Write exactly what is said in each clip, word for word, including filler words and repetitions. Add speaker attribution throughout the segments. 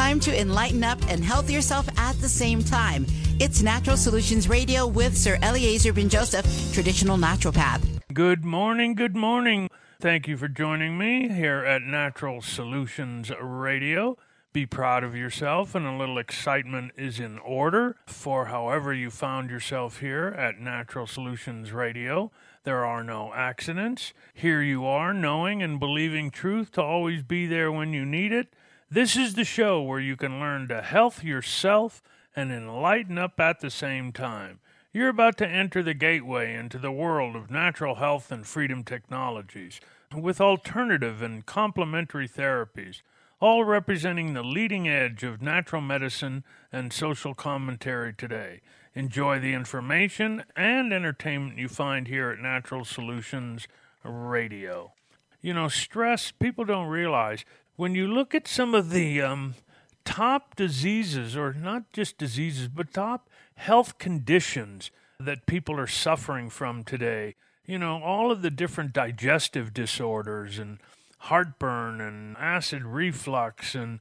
Speaker 1: time to enlighten up and health yourself at the same time. It's Natural Solutions Radio with Sir Eliezer Ben Joseph, traditional naturopath.
Speaker 2: Good morning, good morning. Thank you for joining me here at Natural Solutions Radio. Be proud of yourself, and a little excitement is in order for however you found yourself here at Natural Solutions Radio. There are no accidents. Here you are, knowing and believing truth to always be there when you need it. This is the show where you can learn to health yourself and enlighten up at the same time. You're about to enter the gateway into the world of natural health and freedom technologies with alternative and complementary therapies, all representing the leading edge of natural medicine and social commentary today. Enjoy the information and entertainment you find here at Natural Solutions Radio. You know, stress, people don't realize, when you look at some of the um, top diseases, or not just diseases, but top health conditions that people are suffering from today, you know, all of the different digestive disorders and heartburn and acid reflux and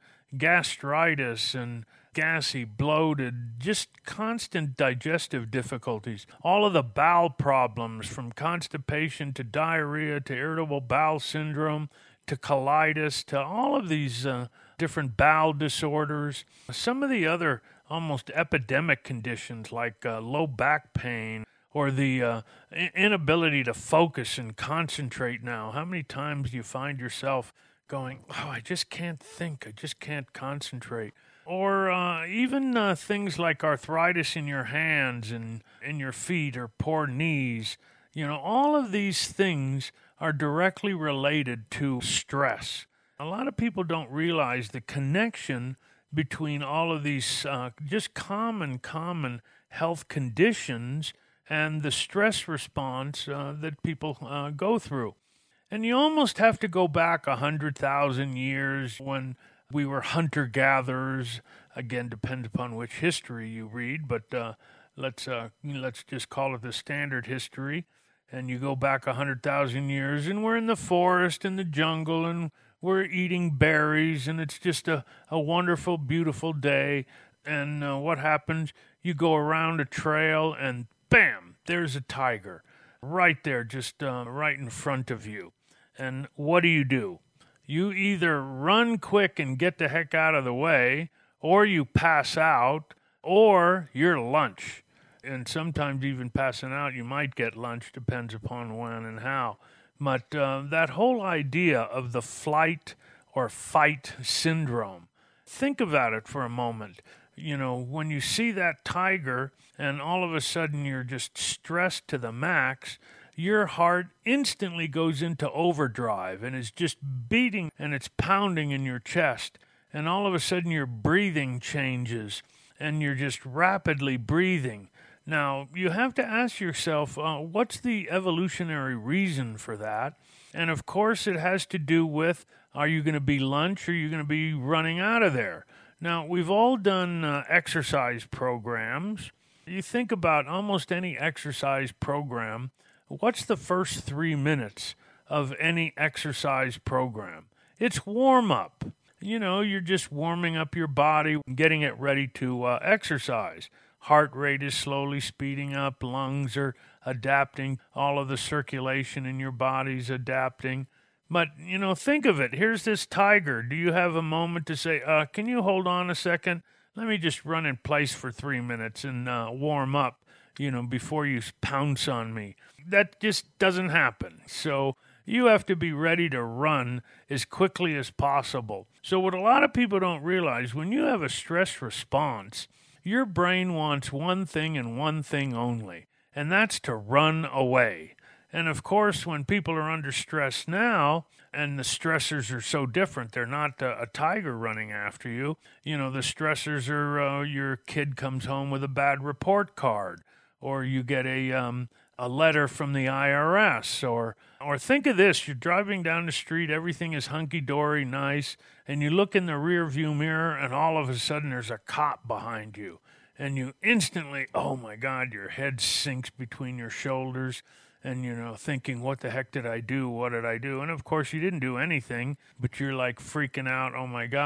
Speaker 2: gastritis and gassy, bloated, just constant digestive difficulties. All of the bowel problems, from constipation to diarrhea to irritable bowel syndrome to colitis to all of these uh, different bowel disorders. Some of the other almost epidemic conditions like uh, low back pain, or the uh, inability to focus and concentrate now. How many times do you find yourself going, oh, I just can't think, I just can't concentrate? Or uh, even uh, things like arthritis in your hands and in your feet, or poor knees. You know, all of these things are directly related to stress. A lot of people don't realize the connection between all of these uh, just common, common health conditions and the stress response uh, that people uh, go through. And you almost have to go back one hundred thousand years when we were hunter-gatherers. Again, depends upon which history you read, but uh, let's uh, let's just call it the standard history. And you go back one hundred thousand years, and we're in the forest, in the jungle, and we're eating berries, and it's just a, a wonderful, beautiful day. And uh, what happens? You go around a trail, and bam, there's a tiger right there, just uh, right in front of you. And what do you do? You either run quick and get the heck out of the way, or you pass out, or you're lunch. And sometimes even passing out, you might get lunch, depends upon when and how. But uh, that whole idea of the flight or fight syndrome, think about it for a moment. You know, when you see that tiger and all of a sudden you're just stressed to the max, your heart instantly goes into overdrive and is just beating and it's pounding in your chest. And all of a sudden your breathing changes and you're just rapidly breathing. Now, you have to ask yourself, uh, what's the evolutionary reason for that? And of course, it has to do with, are you going to be lunch or are you going to be running out of there? Now, we've all done uh, exercise programs. You think about almost any exercise program, what's the first three minutes of any exercise program? It's warm-up. You know, you're just warming up your body, getting it ready to uh, exercise. Heart rate is slowly speeding up, lungs are adapting, all of the circulation in your body's adapting. But, you know, think of it. Here's this tiger. Do you have a moment to say, uh, can you hold on a second? Let me just run in place for three minutes and uh, warm up, you know, before you pounce on me. That just doesn't happen. So you have to be ready to run as quickly as possible. So what a lot of people don't realize, when you have a stress response, your brain wants one thing and one thing only, and that's to run away. And of course, when people are under stress now, and the stressors are so different, they're not a, a tiger running after you. You know, the stressors are uh, your kid comes home with a bad report card, or you get a um, a letter from the I R S, or or think of this, you're driving down the street, everything is hunky-dory, nice, and you look in the rear view mirror, and all of a sudden there's a cop behind you. And you instantly, oh my God, your head sinks between your shoulders, and, you know, thinking, what the heck did I do? What did I do? And, of course, you didn't do anything, but you're, like, freaking out, oh, my gosh.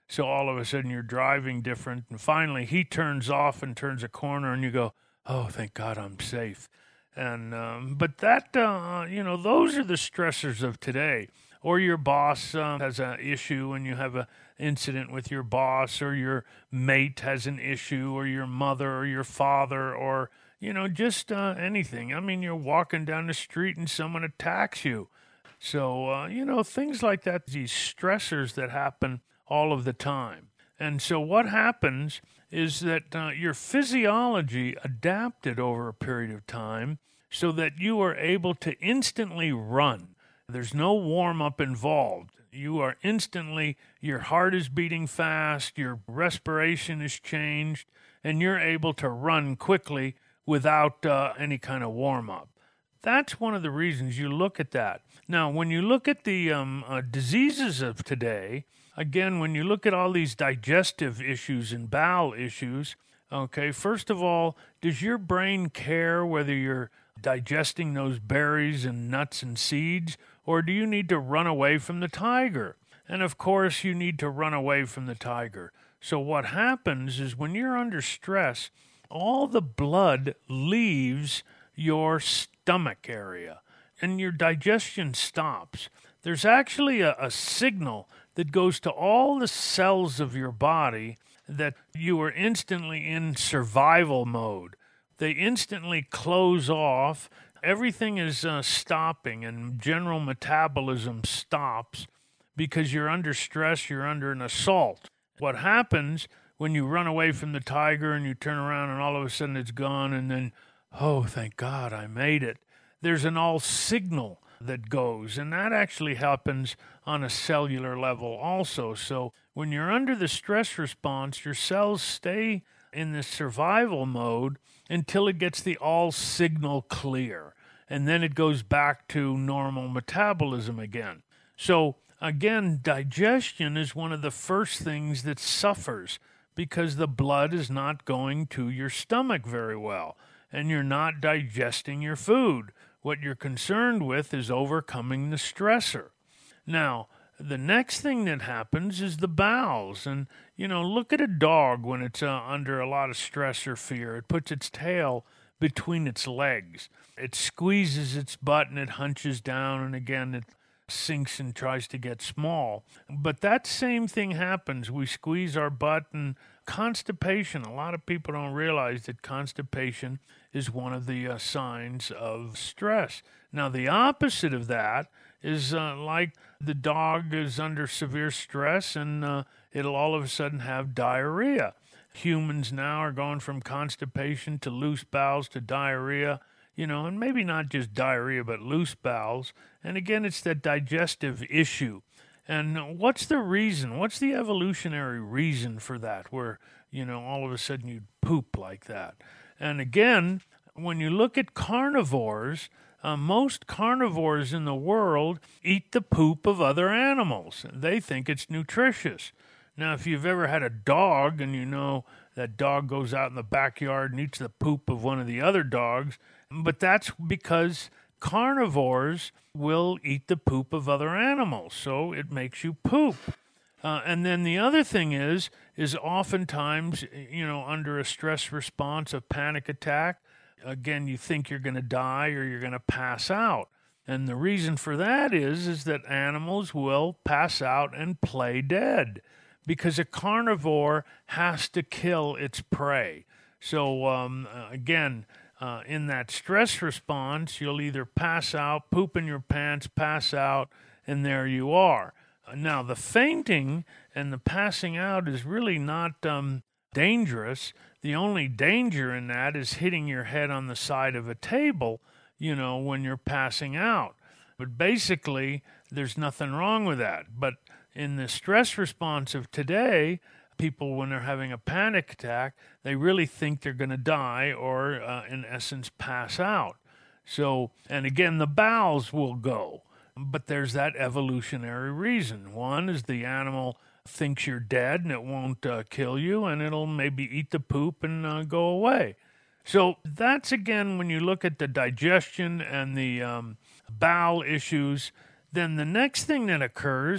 Speaker 2: So all of a sudden you're driving different, and finally he turns off and turns a corner, and you go, oh, thank God I'm safe. And um, but that, uh, you know, those are the stressors of today. Or your boss uh, has an issue and you have an incident with your boss, or your mate has an issue, or your mother or your father, or, you know, just uh, anything. I mean, you're walking down the street and someone attacks you. So, uh, you know, things like that, these stressors that happen all of the time. And so what happens is that uh, your physiology adapted over a period of time so that you are able to instantly run. There's no warm-up involved. You are instantly, your heart is beating fast, your respiration is changed, and you're able to run quickly without uh, any kind of warm-up. That's one of the reasons you look at that. Now, when you look at the um, uh, diseases of today, again, when you look at all these digestive issues and bowel issues, okay, first of all, does your brain care whether you're digesting those berries and nuts and seeds, or do you need to run away from the tiger? And of course, you need to run away from the tiger. So what happens is when you're under stress, all the blood leaves your stomach area and your digestion stops. There's actually a, a signal that goes to all the cells of your body that you are instantly in survival mode. They instantly close off. Everything is uh, stopping, and general metabolism stops because you're under stress, you're under an assault. What happens when you run away from the tiger and you turn around and all of a sudden it's gone, and then, oh, thank God I made it. There's an all signal that goes, and that actually happens on a cellular level also. So when you're under the stress response, your cells stay in this survival mode until it gets the all signal clear. And then it goes back to normal metabolism again. So again, digestion is one of the first things that suffers because the blood is not going to your stomach very well, and you're not digesting your food. What you're concerned with is overcoming the stressor. Now, the next thing that happens is the bowels. And, you know, look at a dog when it's uh, under a lot of stress or fear. It puts its tail between its legs. It squeezes its butt and it hunches down, and again it sinks and tries to get small. But that same thing happens. We squeeze our butt, and constipation, a lot of people don't realize that constipation is one of the uh, signs of stress. Now, the opposite of that is uh, like the dog is under severe stress and uh, it'll all of a sudden have diarrhea. Humans now are going from constipation to loose bowels to diarrhea, you know, and maybe not just diarrhea, but loose bowels. And again, it's that digestive issue. And what's the reason? What's the evolutionary reason for that, where, you know, all of a sudden you'd poop like that? And again, when you look at carnivores, uh, most carnivores in the world eat the poop of other animals. They think it's nutritious. Now, if you've ever had a dog and you know that dog goes out in the backyard and eats the poop of one of the other dogs, but that's because carnivores will eat the poop of other animals, so it makes you poop. Uh, and then the other thing is, is oftentimes, you know, under a stress response, a panic attack, again, you think you're going to die or you're going to pass out. And the reason for that is, is that animals will pass out and play dead because a carnivore has to kill its prey. So, um, again, uh, in that stress response, you'll either pass out, poop in your pants, pass out, and there you are. Now, the fainting and the passing out is really not um, dangerous. The only danger in that is hitting your head on the side of a table, you know, when you're passing out. But basically, there's nothing wrong with that. But in the stress response of today, people, when they're having a panic attack, they really think they're going to die or, uh, in essence, pass out. So, and again, the bowels will go. But there's that evolutionary reason. One is the animal thinks you're dead and it won't uh, kill you, and it'll maybe eat the poop and uh, go away. So that's, again, when you look at the digestion and the um, bowel issues, then the next thing that occurs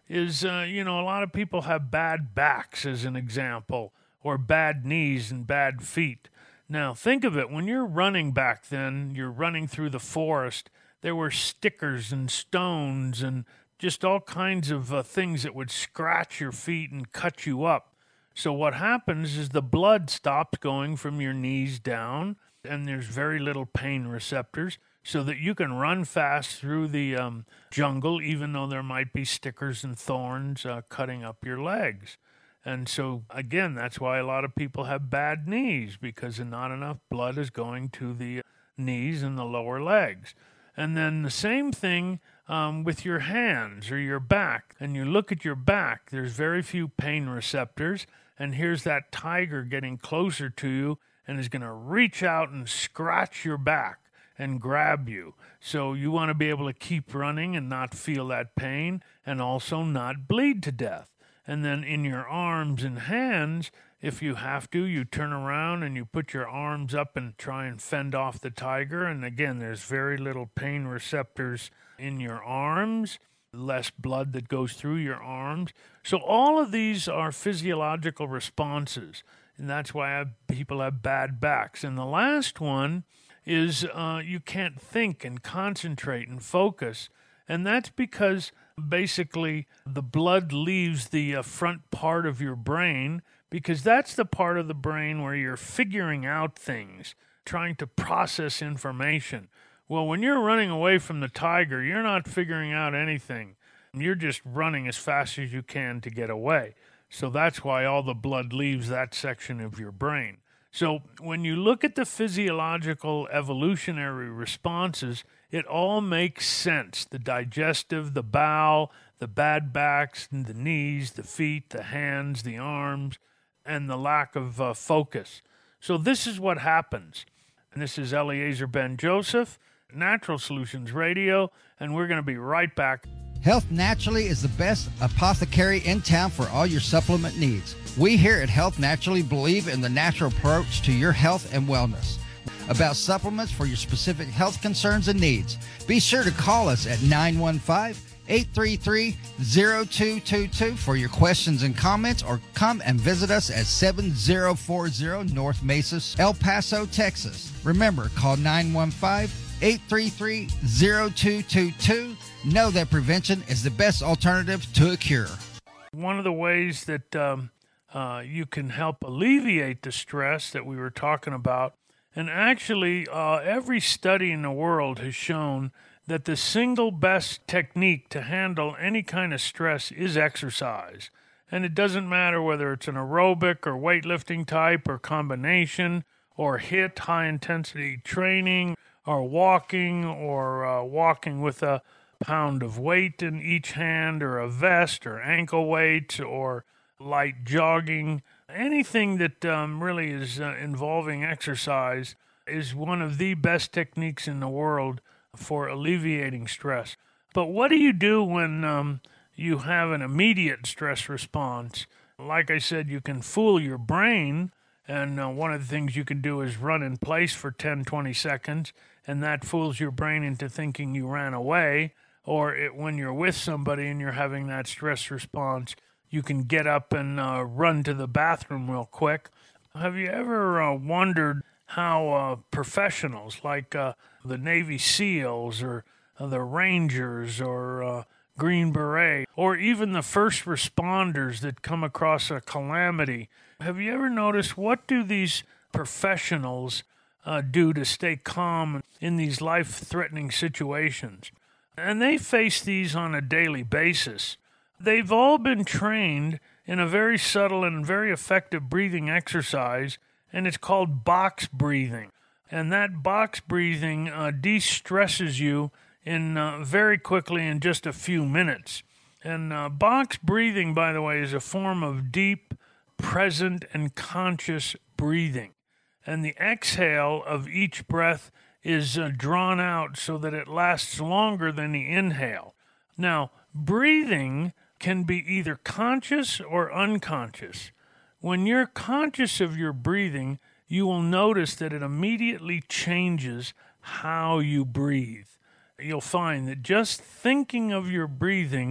Speaker 2: is, uh, you know, a lot of people have bad backs, as an example, or bad knees and bad feet. Now, think of it. When you're running back then, you're running through the forest, there were stickers and stones and just all kinds of uh, things that would scratch your feet and cut you up. So what happens is the blood stops going from your knees down, and there's very little pain receptors, so that you can run fast through the um, jungle, even though there might be stickers and thorns uh, cutting up your legs. And so, again, that's why a lot of people have bad knees, because not enough blood is going to the knees and the lower legs. And then the same thing um, with your hands or your back. And you look at your back, there's very few pain receptors, and here's that tiger getting closer to you and is going to reach out and scratch your back and grab you. So you want to be able to keep running and not feel that pain, and also not bleed to death. And then in your arms and hands, if you have to, you turn around and you put your arms up and try and fend off the tiger. And again, there's very little pain receptors in your arms, less blood that goes through your arms. So all of these are physiological responses, and that's why I have, people have bad backs. And the last one is uh, you can't think and concentrate and focus, and that's because basically the blood leaves the uh, front part of your brain, because that's the part of the brain where you're figuring out things, trying to process information. Well, when you're running away from the tiger, you're not figuring out anything. You're just running as fast as you can to get away. So that's why all the blood leaves that section of your brain. So when you look at the physiological evolutionary responses, it all makes sense. The digestive, the bowel, the bad backs, and the knees, the feet, the hands, the arms, and the lack of uh, focus. So this is what happens. And this is Eliezer Ben-Joseph, Natural Solutions Radio, and we're going to be right back.
Speaker 3: Health Naturally is the best apothecary in town for all your supplement needs. We here at Health Naturally believe in the natural approach to your health and wellness. About supplements for your specific health concerns and needs, be sure to call us at nine one five, eight three three, zero two two two for your questions and comments, or come and visit us at seven zero four zero North Mesa, El Paso, Texas. Remember, call nine one five, eight three three, zero two two two. Know that prevention is the best alternative to a cure.
Speaker 2: One of the ways that um, uh, you can help alleviate the stress that we were talking about, and actually uh, every study in the world has shown that the single best technique to handle any kind of stress is exercise. And it doesn't matter whether it's an aerobic or weightlifting type or combination, or HIIT, high-intensity training, or walking, or uh, walking with a pound of weight in each hand, or a vest, or ankle weights, or light jogging. Anything that um, really is uh, involving exercise is one of the best techniques in the world for alleviating stress. But what do you do when um, you have an immediate stress response? Like I said, you can fool your brain, and uh, one of the things you can do is run in place for ten, twenty seconds, and that fools your brain into thinking you ran away. Or it, when you're with somebody and you're having that stress response, you can get up and uh, run to the bathroom real quick. Have you ever uh, wondered how uh, professionals like uh, the Navy SEALs or uh, the Rangers or uh, Green Beret, or even the first responders that come across a calamity, have you ever noticed what do these professionals uh, do to stay calm in these life-threatening situations? And they face these on a daily basis. They've all been trained in a very subtle and very effective breathing exercise, and it's called box breathing. And that box breathing uh, de-stresses you in uh, very quickly in just a few minutes. And uh, box breathing, by the way, is a form of deep, present, and conscious breathing. And the exhale of each breath is uh, drawn out so that it lasts longer than the inhale. Now, breathing can be either conscious or unconscious. When you're conscious of your breathing, you will notice that it immediately changes how you breathe. You'll find that just thinking of your breathing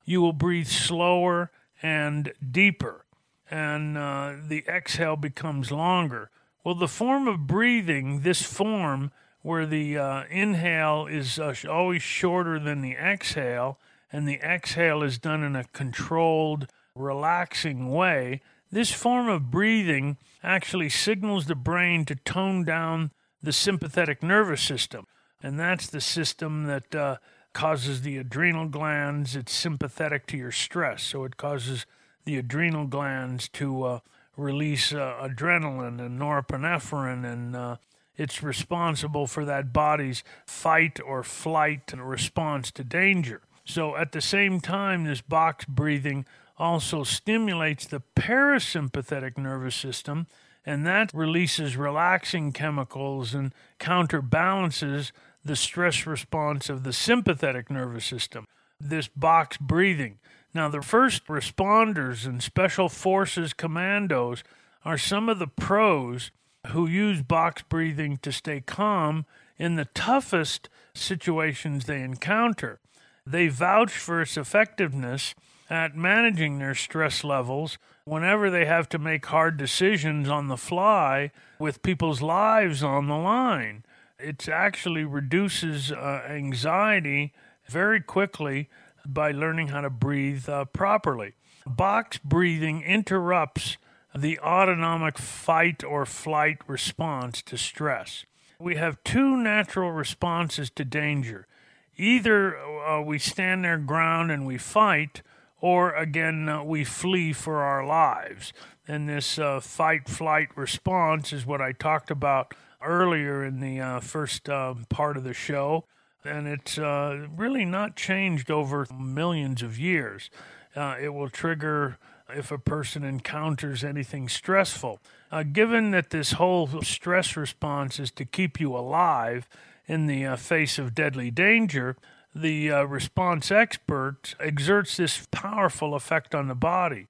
Speaker 2: you will breathe slower and deeper, and uh, the exhale becomes longer. Well, the form of breathing, this form where the uh, inhale is uh, always shorter than the exhale, and the exhale is done in a controlled, relaxing way, this form of breathing actually signals the brain to tone down the sympathetic nervous system. And that's the system that uh, causes the adrenal glands. It's sympathetic to your stress, so it causes the adrenal glands to uh, release uh, adrenaline and norepinephrine, and uh, it's responsible for that body's fight or flight response to danger. So at the same time, this box breathing also stimulates the parasympathetic nervous system, and that releases relaxing chemicals and counterbalances the stress response of the sympathetic nervous system. This box breathing. Now, the first responders and special forces commandos are some of the pros who use box breathing to stay calm in the toughest situations they encounter. They vouch for its effectiveness at managing their stress levels whenever they have to make hard decisions on the fly with people's lives on the line. It actually reduces uh, anxiety very quickly by learning how to breathe uh, properly. Box breathing interrupts the autonomic fight or flight response to stress. We have two natural responses to danger. Either uh, we stand our ground and we fight, or again, uh, we flee for our lives. And this uh, fight-flight response is what I talked about earlier in the uh, first uh, part of the show. And it's uh, really not changed over millions of years. Uh, it will trigger if a person encounters anything stressful. Uh, given that this whole stress response is to keep you alive in the uh, face of deadly danger, the uh, response expert exerts this powerful effect on the body.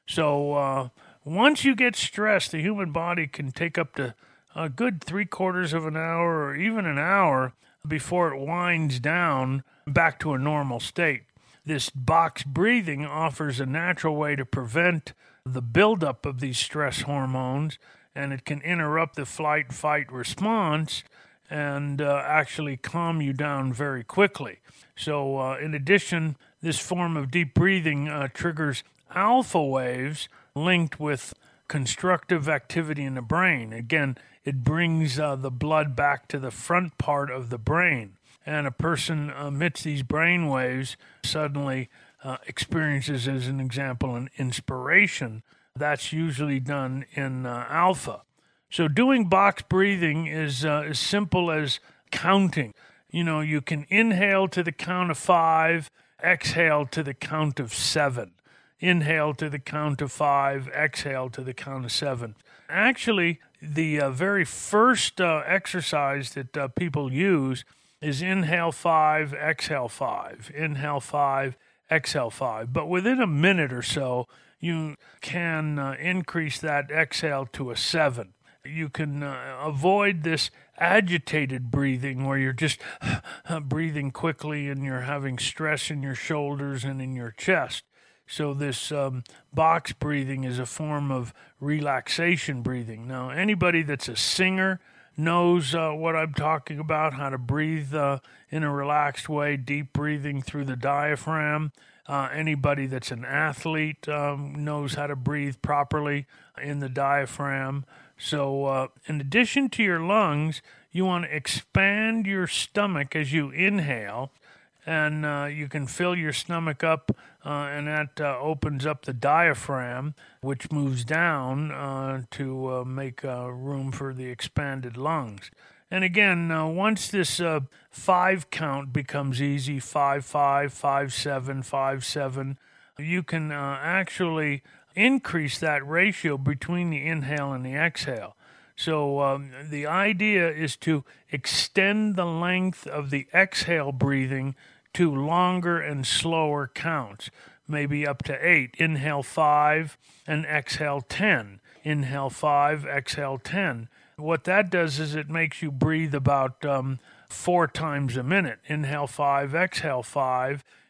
Speaker 2: So uh, once you get stressed, the human body can take up to a good three quarters of an hour or even an hour before it winds down back to a normal state. This box breathing offers a natural way to prevent the buildup of these stress hormones, and it can interrupt the flight-fight response and uh, actually calm you down very quickly. So uh, in addition, this form of deep breathing uh, triggers alpha waves linked with constructive activity in the brain. Again, it brings uh, the blood back to the front part of the brain. And a person emits these brain waves, suddenly uh, experiences, as an example, an inspiration. That's usually done in uh, alpha. So doing box breathing is uh, as simple as counting. You know, you can inhale to the count of five, exhale to the count of seven. Inhale to the count of five, exhale to the count of seven. Actually, the uh, very first uh, exercise that uh, people use is inhale five, exhale five. Inhale five, exhale five. But within a minute or so, you can uh, increase that exhale to a seven. You can uh, avoid this agitated breathing where you're just breathing quickly and you're having stress in your shoulders and in your chest. So this um, box breathing is a form of relaxation breathing. Now, anybody that's a singer knows uh, what I'm talking about, how to breathe uh, in a relaxed way, deep breathing through the diaphragm. Uh, anybody that's an athlete um, knows how to breathe properly in the diaphragm. So uh, in addition to your lungs, you want to expand your stomach as you inhale, and uh, you can fill your stomach up, uh, and that uh, opens up the diaphragm, which moves down uh, to uh, make uh, room for the expanded lungs. And again, uh, once this uh, five count becomes easy, five, five, five, seven, five, seven, you can uh, actually increase that ratio between the inhale and the exhale. So um, the idea is to extend the length of the exhale breathing to longer and slower counts, maybe up to eight. Inhale five and exhale ten. Inhale five, exhale ten. What that does is it makes you breathe about um, four times a minute. Inhale five, exhale five.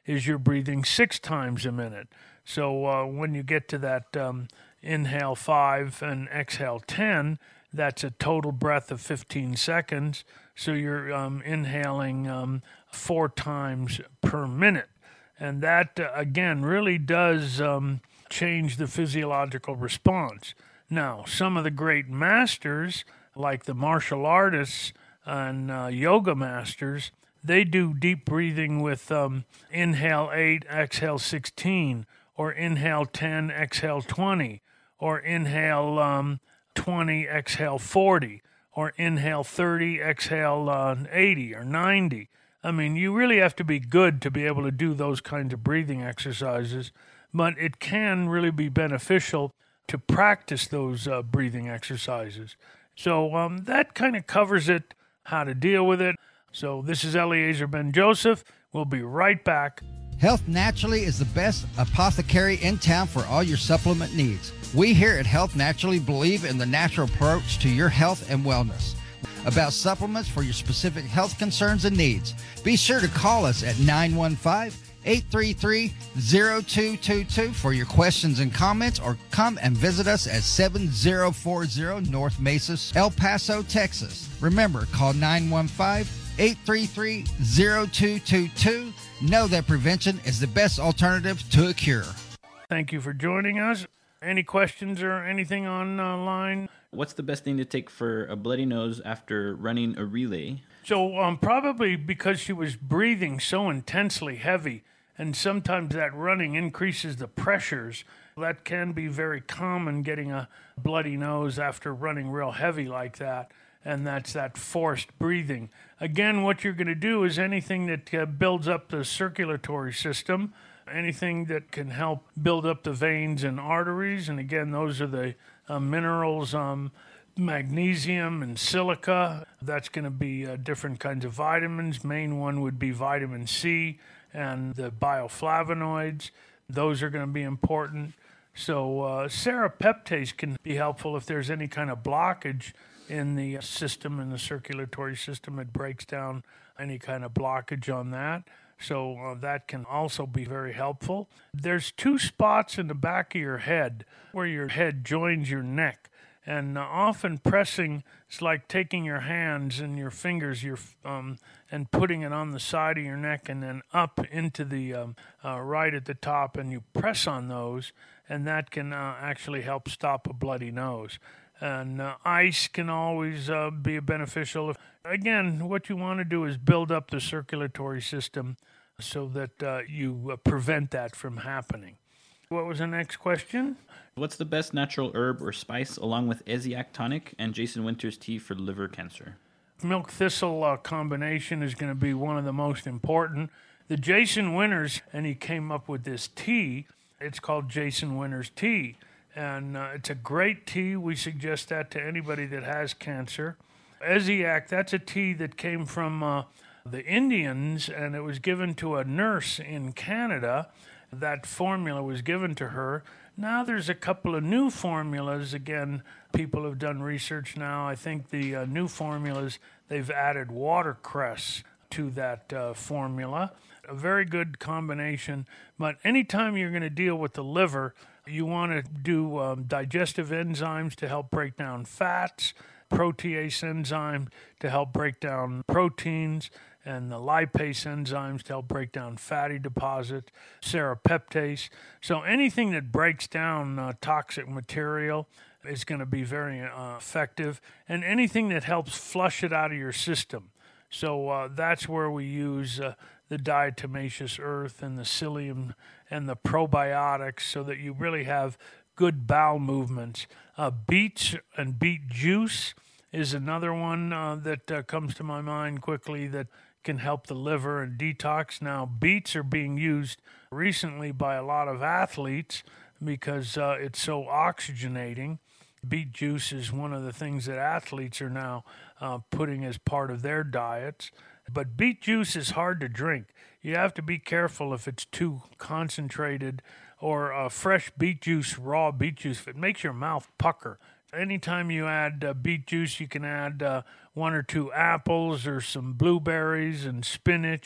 Speaker 2: is you're breathing six times a minute. So uh, when you get to that um, inhale five and exhale ten, that's a total breath of fifteen seconds. So you're um, inhaling um, four times per minute. And that, uh, again, really does um, change the physiological response. Now, some of the great masters, like the martial artists and uh, yoga masters, they do deep breathing with um, inhale eight, exhale sixteen, or inhale ten, exhale twenty, or inhale um, twenty, exhale forty, or inhale thirty, exhale uh, eighty or ninety. I mean, you really have to be good to be able to do those kinds of breathing exercises, but it can really be beneficial to practice those uh, breathing exercises. So um, that kind of covers it, how to deal with it. So this is Eliezer Ben-Joseph. We'll be right back.
Speaker 3: Health Naturally is the best apothecary in town for all your supplement needs. We here at Health Naturally believe in the natural approach to your health and wellness. About supplements for your specific health concerns and needs, be sure to call us at nine one five, eight three three, zero two two two for your questions and comments, or come and visit us at seven zero four zero North Mesa, El Paso, Texas. Remember, call nine one five, eight three three, zero two two two. Know that prevention is the best alternative to a cure.
Speaker 2: Thank you for joining us. Any questions or anything online?
Speaker 4: What's the best thing to take for a bloody nose after running a relay?
Speaker 2: So um, probably because she was breathing so intensely heavy, and sometimes that running increases the pressures. That can be very common, getting a bloody nose after running real heavy like that, and that's that forced breathing. Again, what you're going to do is anything that uh, builds up the circulatory system, anything that can help build up the veins and arteries, and again, those are the uh, minerals, um, magnesium and silica. That's going to be uh, different kinds of vitamins. Main one would be vitamin C and the bioflavonoids. Those are going to be important. So uh, serrapeptase can be helpful if there's any kind of blockage in the system, in the circulatory system. It breaks down any kind of blockage on that. So uh, that can also be very helpful. There's two spots in the back of your head where your head joins your neck. And uh, often pressing, it's like taking your hands and your fingers your um, and putting it on the side of your neck and then up into the um, uh, right at the top, and you press on those, and that can uh, actually help stop a bloody nose. And uh, ice can always uh, be beneficial. Again, what you want to do is build up the circulatory system so that uh, you uh, prevent that from happening. What was the next question?
Speaker 4: What's the best natural herb or spice along with Ezyak tonic and Jason Winters tea for liver cancer?
Speaker 2: Milk thistle uh, combination is going to be one of the most important. The Jason Winters, and he came up with this tea. It's called Jason Winters tea. And uh, it's a great tea. We suggest that to anybody that has cancer. Ezyak, that's a tea that came from uh, the Indians, and it was given to a nurse in Canada. That formula was given to her. Now there's a couple of new formulas. Again, people have done research now. I think the uh, new formulas, they've added watercress to that uh, formula. A very good combination. But anytime you're going to deal with the liver, you want to do um, digestive enzymes to help break down fats, protease enzyme to help break down proteins, and the lipase enzymes to help break down fatty deposits, serrapeptase. So anything that breaks down uh, toxic material is going to be very uh, effective, and anything that helps flush it out of your system. So uh, that's where we use uh, the diatomaceous earth and the psyllium and the probiotics so that you really have good bowel movements. Uh, beets and beet juice is another one uh, that uh, comes to my mind quickly that can help the liver and detox. Now, beets are being used recently by a lot of athletes because uh, it's so oxygenating. Beet juice is one of the things that athletes are now uh, putting as part of their diets. But beet juice is hard to drink. You have to be careful if it's too concentrated, or uh, fresh beet juice, raw beet juice, if it makes your mouth pucker. Anytime you add uh, beet juice, you can add uh, one or two apples or some blueberries and spinach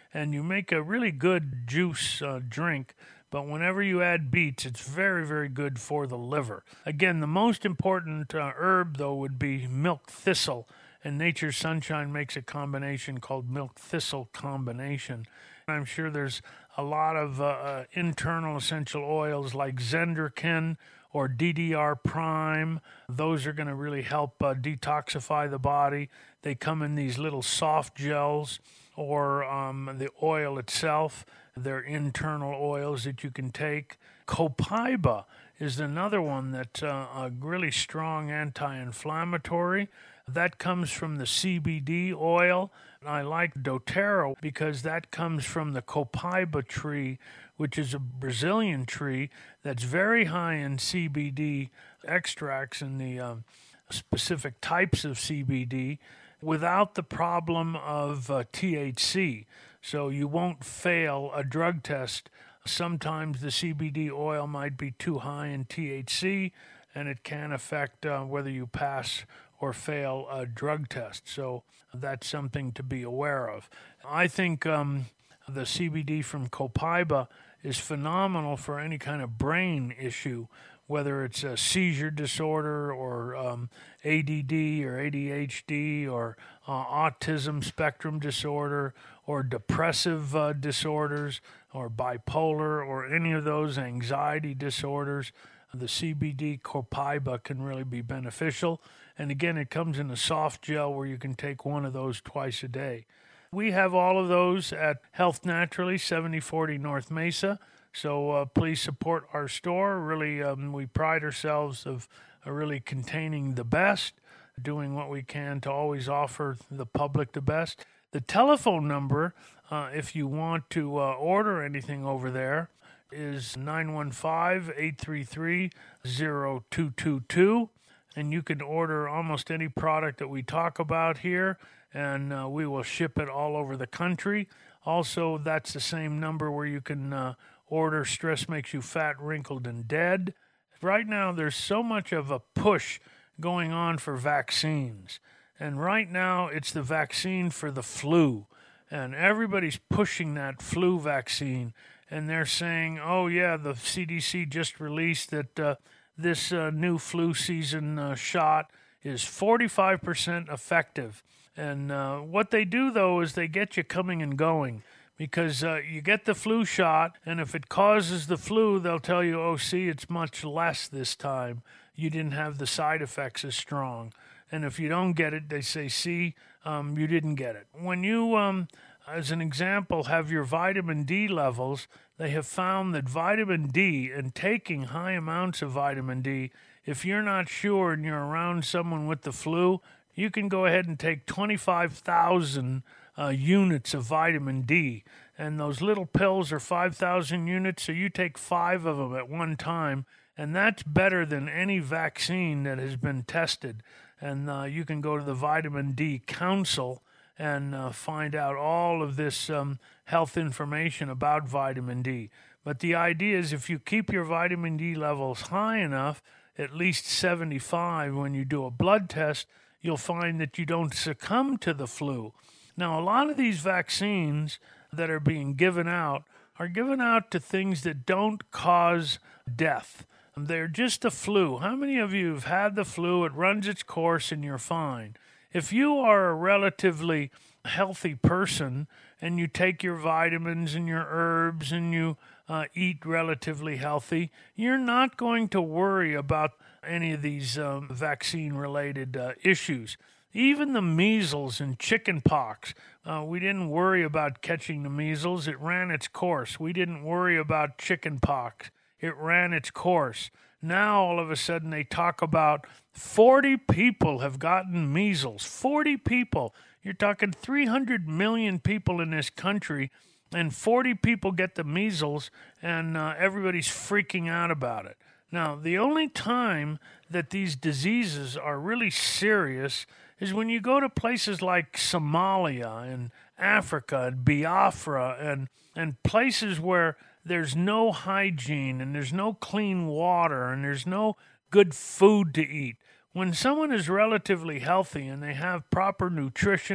Speaker 2: and you make a really good juice uh, drink. But whenever you add beets, it's very, very good for the liver. Again, the most important uh, herb, though, would be milk thistle. And Nature's Sunshine makes a combination called milk thistle combination. I'm sure there's a lot of uh, uh, internal essential oils like Zenderkin or D D R Prime. Those are going to really help uh, detoxify the body. They come in these little soft gels, or um, the oil itself. They're internal oils that you can take. Copaiba is another one that's uh, a really strong anti-inflammatory. That comes from the C B D oil. I like doTERRA because that comes from the copaiba tree, which is a Brazilian tree that's very high in C B D extracts and the um, specific types of C B D without the problem of uh, T H C. So you won't fail a drug test. Sometimes the C B D oil might be too high in T H C, and it can affect uh, whether you pass or fail a drug test. So that's something to be aware of. I think um, the C B D from copaiba is phenomenal for any kind of brain issue, whether it's a seizure disorder or um, A D D or A D H D or uh, autism spectrum disorder or depressive uh, disorders or bipolar or any of those anxiety disorders. The C B D copaiba can really be beneficial. And again, it comes in a soft gel where you can take one of those twice a day. We have all of those at Health Naturally, seventy forty North Mesa. So uh, please support our store. Really, um, we pride ourselves of uh, really containing the best, doing what we can to always offer the public the best. The telephone number, uh, if you want to uh, order anything over there, is nine one five, eight three three, zero two two two. And you can order almost any product that we talk about here, and uh, we will ship it all over the country. Also, that's the same number where you can uh, order Stress Makes You Fat, Wrinkled, and Dead. Right now, there's so much of a push going on for vaccines. And right now, it's the vaccine for the flu. And everybody's pushing that flu vaccine. And they're saying, oh, yeah, the C D C just released that uh, this uh, new flu season uh, shot is forty-five percent effective. And uh, what they do, though, is they get you coming and going. Because uh, you get the flu shot, and if it causes the flu, they'll tell you, oh, see, it's much less this time. You didn't have the side effects as strong. And if you don't get it, they say, see, um, you didn't get it. When you, um, as an example, have your vitamin D levels, they have found that vitamin D and taking high amounts of vitamin D, if you're not sure and you're around someone with the flu, you can go ahead and take twenty-five thousand uh, units of vitamin D. And those little pills are five thousand units, so you take five of them at one time. And that's better than any vaccine that has been tested. And uh, you can go to the Vitamin D Council and uh, find out all of this um, health information about vitamin D. But the idea is if you keep your vitamin D levels high enough, at least seventy-five when you do a blood test, you'll find that you don't succumb to the flu. Now, a lot of these vaccines that are being given out are given out to things that don't cause death. They're just a flu. How many of you have had the flu? It runs its course and you're fine. If you are a relatively healthy person and you take your vitamins and your herbs and you uh, eat relatively healthy, you're not going to worry about any of these um, vaccine-related uh, issues. Even the measles and chicken pox, uh, we didn't worry about catching the measles. It ran its course. We didn't worry about chicken pox. It ran its course. Now, all of a sudden, they talk about forty people have gotten measles. forty people. You're talking three hundred million people in this country, and forty people get the measles, and uh, everybody's freaking out about it. Now, the only time that these diseases are really serious is when you go to places like Somalia and Africa and Biafra and, and places where there's no hygiene and there's no clean water and there's no good food to eat. When someone is relatively healthy and they have proper nutrition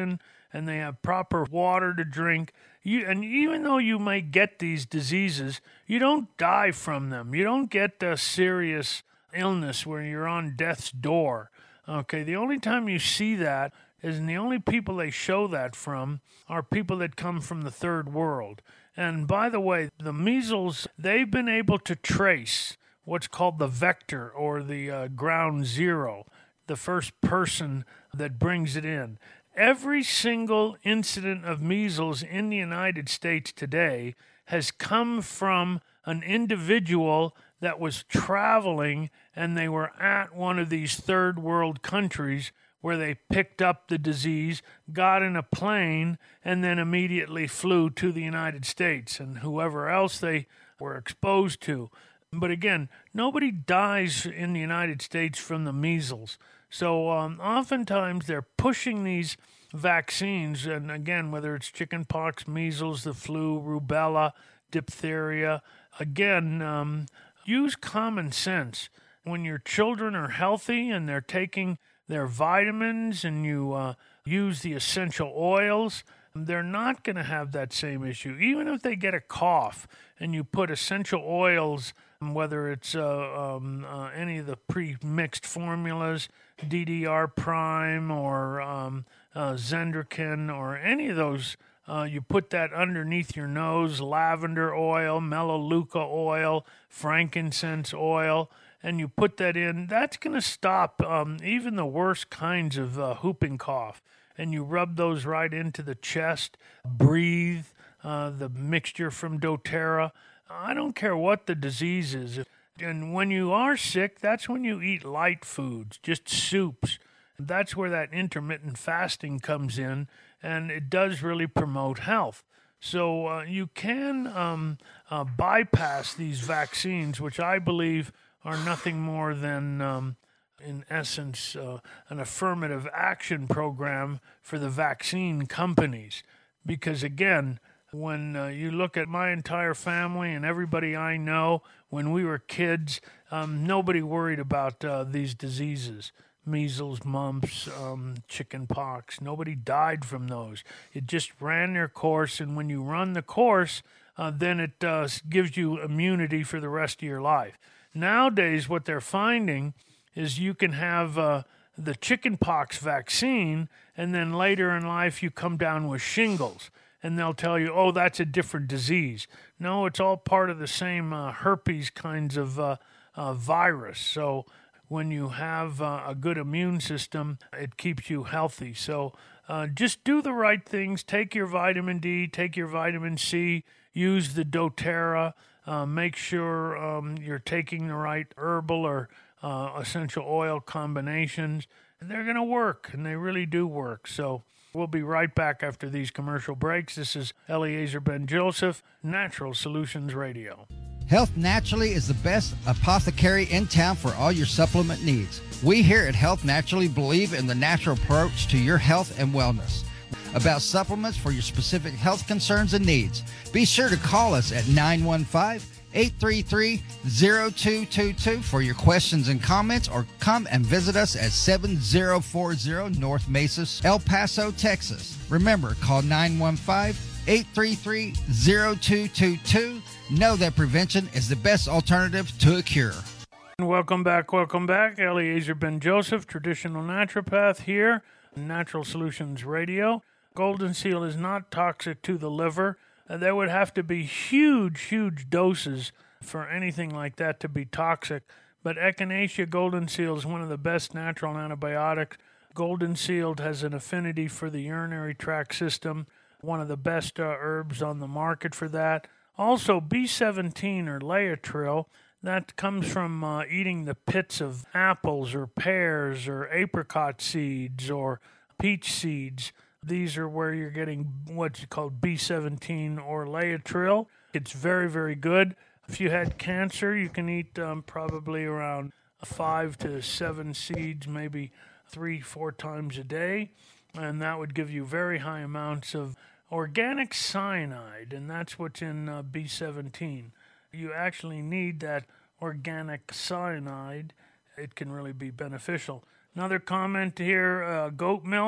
Speaker 2: and they have proper water to drink. You, and even though you may get these diseases, you don't die from them. You don't get a serious illness where you're on death's door. Okay, the only time you see that is, and the only people they show that from are people that come from the third world. And by the way, the measles, they've been able to trace what's called the vector, or the uh, ground zero, the first person that brings it in. Every single incident of measles in the United States today has come from an individual that was traveling, and they were at one of these third world countries where they picked up the disease, got in a plane, and then immediately flew to the United States and whoever else they were exposed to. But again, nobody dies in the United States from the measles. So um, oftentimes they're pushing these vaccines, and again, whether it's chickenpox, measles, the flu, rubella, diphtheria, again, um, use common sense. When your children are healthy and they're taking their vitamins and you uh, use the essential oils, they're not going to have that same issue. Even if they get a cough and you put essential oils, whether it's uh, um, uh, any of the pre-mixed formulas, D D R Prime or um, uh, Zendrican or any of those, uh, you put that underneath your nose, lavender oil, melaleuca oil, frankincense oil, and you put that in, that's going to stop um, even the worst kinds of uh, whooping cough. And you rub those right into the chest, breathe uh, the mixture from doTERRA. I don't care what the disease is. And when you are sick, that's when you eat light foods, just soups. That's where that intermittent fasting comes in, and it does really promote health. So uh, you can um, uh, bypass these vaccines, which I believe are nothing more than, um, in essence, uh, an affirmative action program for the vaccine companies. Because again, when uh, you look at my entire family and everybody I know, when we were kids, um, nobody worried about uh, these diseases. Measles, mumps, um, chicken pox. Nobody died from those. It just ran their course, and when you run the course, uh, then it uh, gives you immunity for the rest of your life. Nowadays, what they're finding is you can have uh, the chicken pox vaccine, and then later in life you come down with shingles. And they'll tell you, oh, that's a different disease. No, it's all part of the same uh, herpes kinds of uh, uh, virus. So when you have uh, a good immune system, it keeps you healthy. So uh, just do the right things. Take your vitamin D, take your vitamin C, use the doTERRA. Uh, make sure um, you're taking the right herbal or uh, essential oil combinations. They're going to work, and they really do work. So we'll be right back after these commercial breaks. This is Eliezer Ben-Joseph, Natural Solutions Radio.
Speaker 3: Health Naturally is the best apothecary in town for all your supplement needs. We here at Health Naturally believe in the natural approach to your health and wellness. About supplements for your specific health concerns and needs, be sure to call us at nine one five, eight three three, zero two two two for your questions and comments, or come and visit us at seven zero four zero North Mesa, El Paso, Texas. Remember, call nine one five, eight three three, zero two two two. Know that prevention is the best alternative to a cure.
Speaker 2: Welcome back, welcome back. Eliezer Ben-Joseph, traditional naturopath here, Natural Solutions Radio. Golden Seal is not toxic to the liver. Uh, there would have to be huge, huge doses for anything like that to be toxic. But Echinacea Golden Seal is one of the best natural antibiotics. Golden Seal has an affinity for the urinary tract system, one of the best uh, herbs on the market for that. Also, B seventeen or Laetrile, that comes from uh, eating the pits of apples or pears or apricot seeds or peach seeds. These are where you're getting what's called B seventeen or Laetrile. It's very, very good. If you had cancer, you can eat um, probably around five to seven seeds, maybe three, four times a day. And that would give you very high amounts of organic cyanide, and that's what's in uh, B seventeen. You actually need that organic cyanide. It can really be beneficial. Another comment here, uh, goat milk.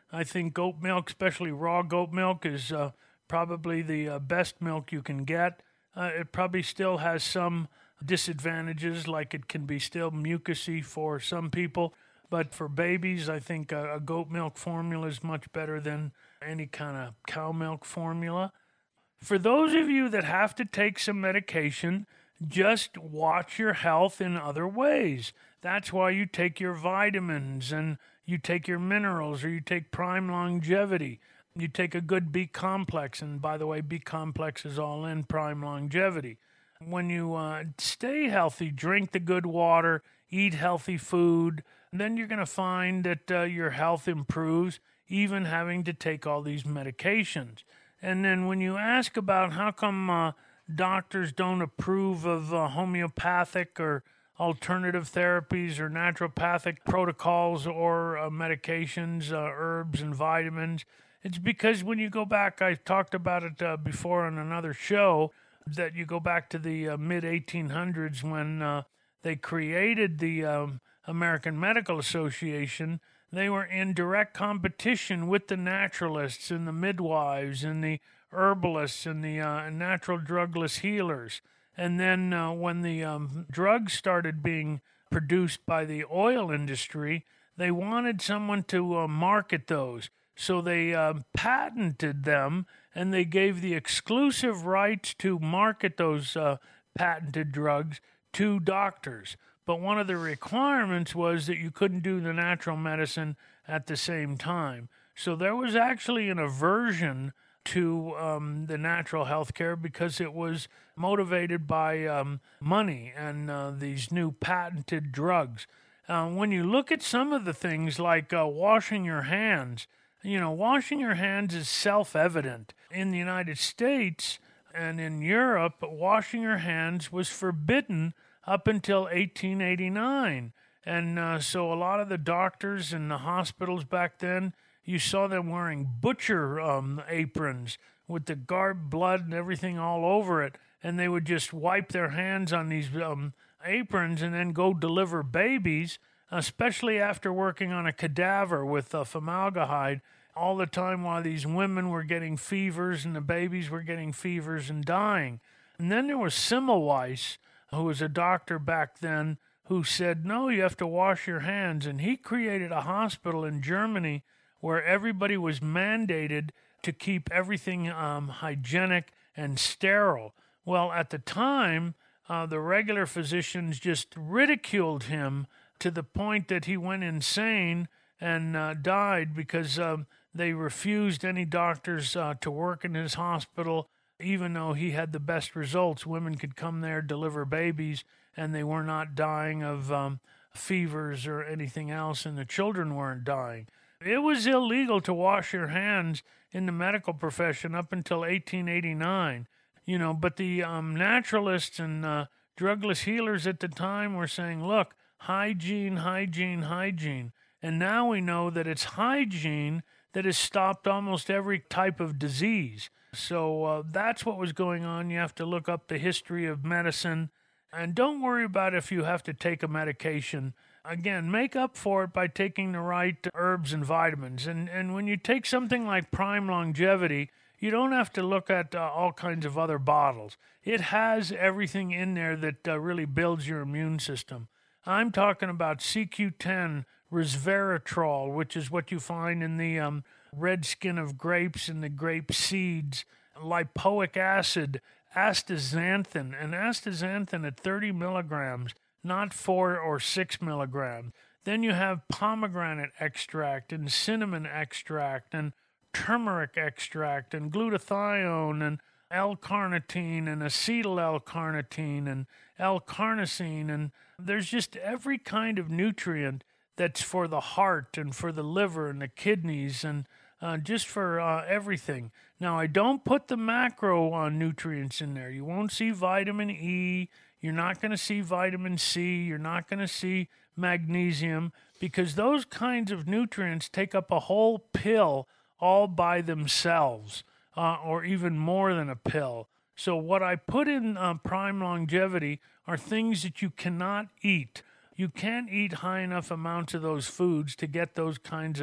Speaker 2: I think goat milk, especially raw goat milk, is uh, probably the uh, best milk you can get. Uh, it probably still has some disadvantages, like it can be still mucousy for some people. But for babies, I think a, a goat milk formula is much better than any kind of cow milk formula. For those of you that have to take some medication, just watch your health in other ways. That's why you take your vitamins and you take your minerals, or you take Prime Longevity. You take a good B complex, and by the way, B complex is all in Prime Longevity. When you uh, stay healthy, drink the good water, eat healthy food, then you're going to find that uh, your health improves, even having to take all these medications. And then when you ask about how come uh, doctors don't approve of uh, homeopathic or alternative therapies or naturopathic protocols or uh, medications, uh, herbs and vitamins, it's because when you go back, I talked about it uh, before on another show, that you go back to the uh, mid eighteen hundreds when uh, they created the um, American Medical Association. They were in direct competition with the naturalists and the midwives and the herbalists and the uh, natural drugless healers. And then uh, when the um, drugs started being produced by the oil industry, they wanted someone to uh, market those. So they uh, patented them, and they gave the exclusive rights to market those uh, patented drugs to doctors. But one of the requirements was that you couldn't do the natural medicine at the same time. So there was actually an aversion to um, the natural health care because it was motivated by um, money and uh, these new patented drugs. Uh, when you look at some of the things like uh, washing your hands, you know, washing your hands is self-evident. In the United States and in Europe, washing your hands was forbidden up until eighteen eighty-nine. And uh, so a lot of the doctors in the hospitals back then, you saw them wearing butcher um, aprons with the garb blood and everything all over it. And they would just wipe their hands on these um, aprons and then go deliver babies, especially after working on a cadaver with uh, formaldehyde all the time while these women were getting fevers and the babies were getting fevers and dying. And then there was Semmelweis, who was a doctor back then, who said, no, you have to wash your hands. And he created a hospital in Germany where everybody was mandated to keep everything um, hygienic and sterile. Well, at the time, uh, the regular physicians just ridiculed him to the point that he went insane and uh, died because um, they refused any doctors uh, to work in his hospital. Even though he had the best results, women could come there, deliver babies, and they were not dying of um, fevers or anything else, and the children weren't dying. It was illegal to wash your hands in the medical profession up until eighteen eighty-nine, you know, but the um, naturalists and uh, drugless healers at the time were saying, look, hygiene, hygiene, hygiene. And now we know that it's hygiene that has stopped almost every type of disease. So uh, that's what was going on. You have to look up the history of medicine. And don't worry about if you have to take a medication. Again, make up for it by taking the right herbs and vitamins. And, and when you take something like Prime Longevity, you don't have to look at uh, all kinds of other bottles. It has everything in there that uh, really builds your immune system. I'm talking about C Q ten, resveratrol, which is what you find in the um, red skin of grapes and the grape seeds, lipoic acid, astaxanthin, and astaxanthin at thirty milligrams, not four or six milligrams. Then you have pomegranate extract and cinnamon extract and turmeric extract and glutathione and L-carnitine and acetyl L-carnitine and L-carnosine, and there's just every kind of nutrient that's for the heart and for the liver and the kidneys and uh, just for uh, everything. Now, I don't put the macro uh, nutrients in there. You won't see vitamin E. You're not going to see vitamin C. You're not going to see magnesium, because those kinds of nutrients take up a whole pill all by themselves, uh, or even more than a pill. So what I put in uh, Prime Longevity are things that you cannot eat. You can't eat high enough amounts of those foods to get those kinds of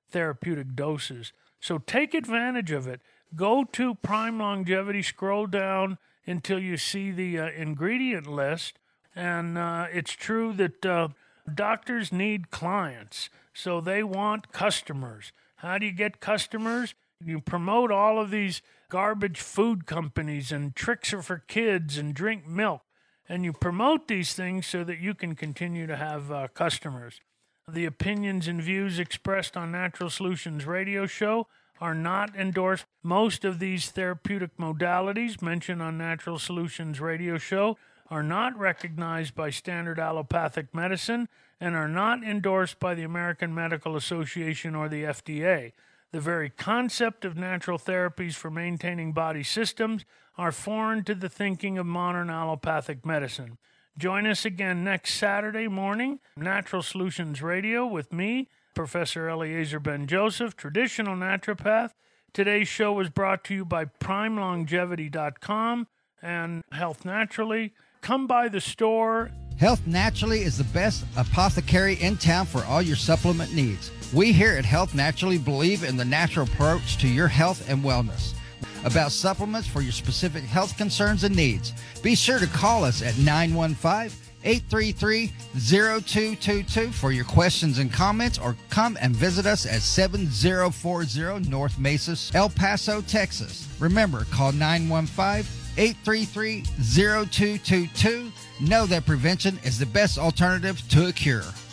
Speaker 2: therapeutic doses. So take advantage of it. Go to Prime Longevity, scroll down until you see the uh, ingredient list, and uh, it's true that uh, doctors need clients, so they want customers. How do you get customers? You promote all of these garbage food companies and Tricks Are for Kids and Drink Milk, and you promote these things so that you can continue to have uh, customers. The opinions and views expressed on Natural Solutions Radio Show are not endorsed. Most of these therapeutic modalities mentioned on Natural Solutions Radio Show are not recognized by standard allopathic medicine and are not endorsed by the American Medical Association or the F D A. The very concept of natural therapies for maintaining body systems are foreign to the thinking of modern allopathic medicine. Join us again next Saturday morning, Natural Solutions Radio, with me, Professor Eliezer Ben-Joseph, traditional naturopath. Today's show was brought to you by Prime Longevity dot com and Health Naturally. Come by the store.
Speaker 3: Health Naturally is the best apothecary in town for all your supplement needs. We here at Health Naturally believe in the natural approach to your health and wellness. About supplements for your specific health concerns and needs. Be sure to call us at nine one five, eight three three, zero two two two for your questions and comments, or come and visit us at seven zero four zero North Mesa, El Paso, Texas. Remember, call nine one five, eight three three, zero two two two. Know that prevention is the best alternative to a cure.